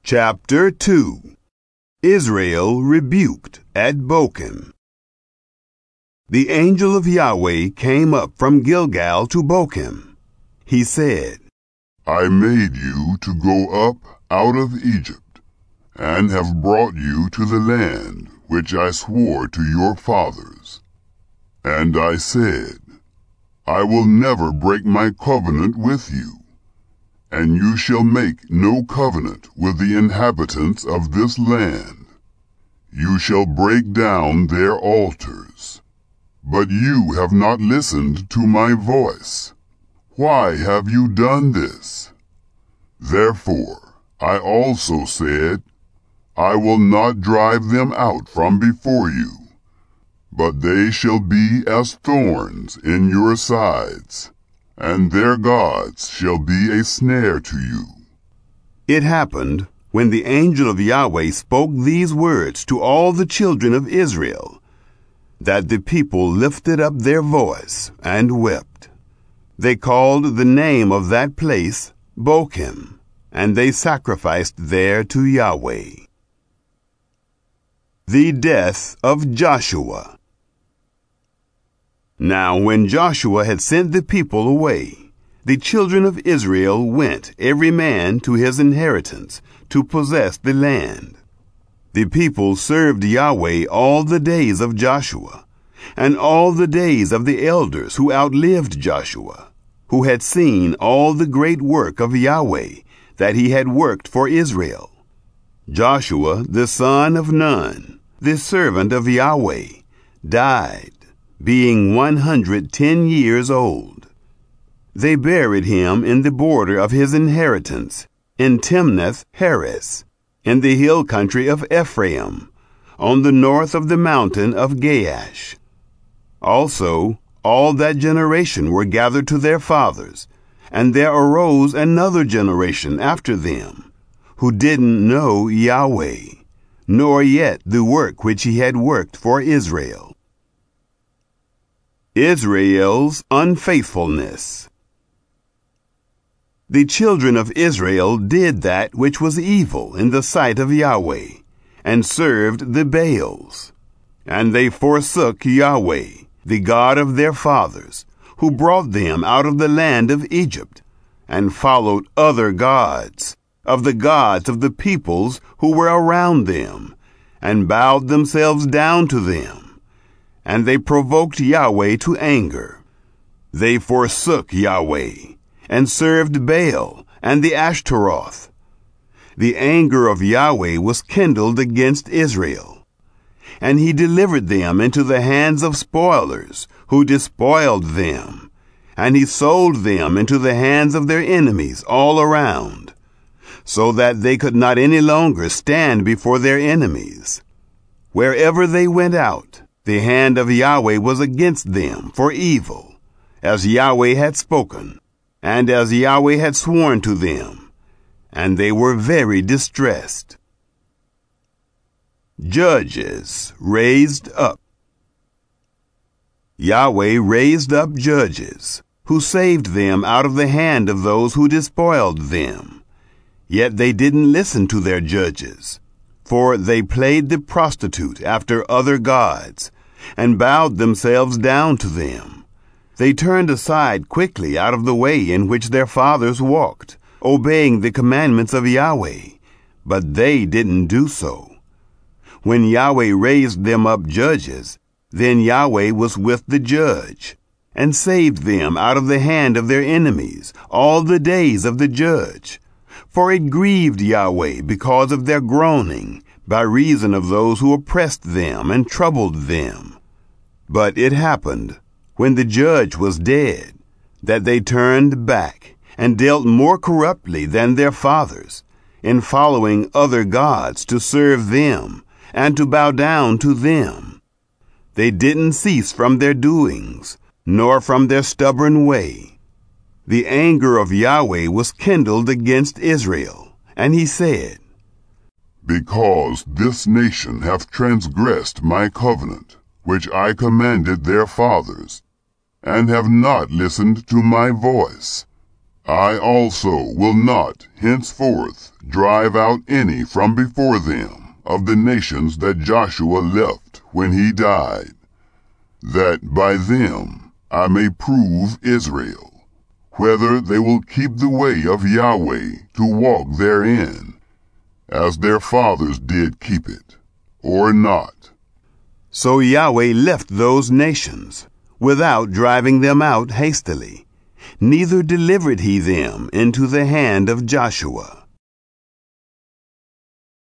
Chapter 2. Israel rebuked at Bochim. The angel of Yahweh came up from Gilgal to Bochim. He said, I made you to go up out of Egypt, and have brought you to the land which I swore to your fathers. And I said, I will never break my covenant with you, and you shall make no covenant with the inhabitants of this land. You shall break down their altars. But you have not listened to my voice. Why have you done this? Therefore I also said, I will not drive them out from before you, but they shall be as thorns in your sides, and their gods shall be a snare to you. It happened, when the angel of Yahweh spoke these words to all the children of Israel, that the people lifted up their voice and wept. They called the name of that place Bochim, and they sacrificed there to Yahweh. The death of Joshua. Now when Joshua had sent the people away, the children of Israel went every man to his inheritance to possess the land. The people served Yahweh all the days of Joshua, and all the days of the elders who outlived Joshua, who had seen all the great work of Yahweh that he had worked for Israel. Joshua the son of Nun, the servant of Yahweh, died, being 110 years old. They buried him in the border of his inheritance, in Timnath-Heres, in the hill country of Ephraim, on the north of the mountain of Gaash. Also, all that generation were gathered to their fathers, and there arose another generation after them, who didn't know Yahweh, nor yet the work which he had worked for Israel. Israel's unfaithfulness. The children of Israel did that which was evil in the sight of Yahweh, and served the Baals. And they forsook Yahweh, the God of their fathers, who brought them out of the land of Egypt, and followed other gods, of the gods of the peoples who were around them, and bowed themselves down to them. And they provoked Yahweh to anger. They forsook Yahweh, and served Baal and the Ashtaroth. The anger of Yahweh was kindled against Israel, and he delivered them into the hands of spoilers, who despoiled them, and he sold them into the hands of their enemies all around, so that they could not any longer stand before their enemies. Wherever they went out, the hand of Yahweh was against them for evil, as Yahweh had spoken, and as Yahweh had sworn to them, and they were very distressed. Judges raised up. Yahweh raised up judges, who saved them out of the hand of those who despoiled them. Yet they didn't listen to their judges, for they played the prostitute after other gods, and bowed themselves down to them. They turned aside quickly out of the way in which their fathers walked, obeying the commandments of Yahweh, but they didn't do so. When Yahweh raised them up judges, then Yahweh was with the judge, and saved them out of the hand of their enemies all the days of the judge. For it grieved Yahweh because of their groaning, by reason of those who oppressed them and troubled them. But it happened, when the judge was dead, that they turned back, and dealt more corruptly than their fathers, in following other gods to serve them, and to bow down to them. They didn't cease from their doings, nor from their stubborn way. The anger of Yahweh was kindled against Israel, and he said, Because this nation hath transgressed my covenant, which I commanded their fathers, and have not listened to my voice, I also will not henceforth drive out any from before them of the nations that Joshua left when he died, that by them I may prove Israel, whether they will keep the way of Yahweh to walk therein, as their fathers did keep it, or not. So Yahweh left those nations, without driving them out hastily, neither delivered he them into the hand of Joshua.